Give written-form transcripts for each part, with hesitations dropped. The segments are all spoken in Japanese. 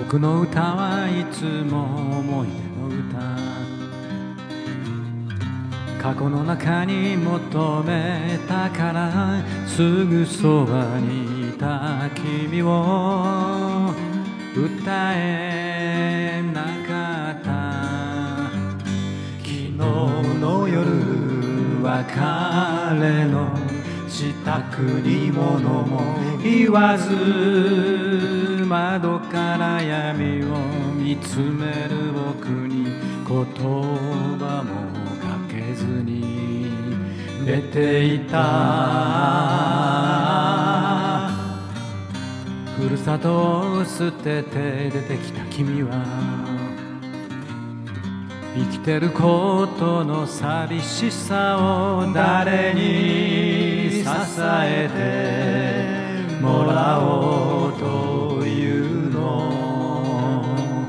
僕の歌はいつも思い出の歌、過去の中に求めたからすぐそばにいた君を歌えなかった。昨日の夜は彼の支度に物も言わず窓から闇を見つめる僕に言葉もかけずに寝ていた。ふるさとを捨てて出てきた君は生きてることの寂しさを誰に支えてもらおうというの。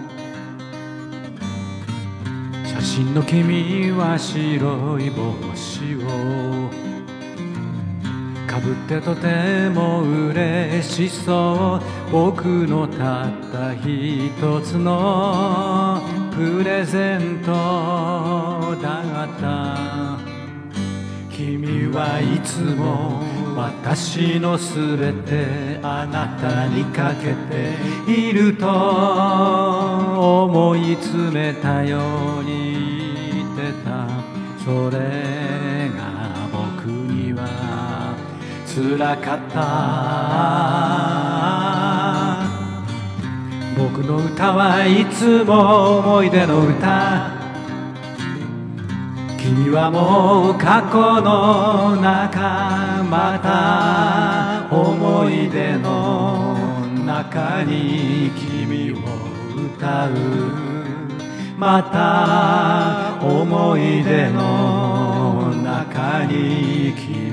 写真の君は白い帽子をかぶってとても嬉しそう。僕のたった一つのプレゼントだった。君はいつも私のすべてあなたにかけていると思い詰めたように言ってた。それが僕には辛かった。僕の歌はいつも思い出の歌。君はもう過去の中、また思い出の中に君を歌う。また思い出の中に君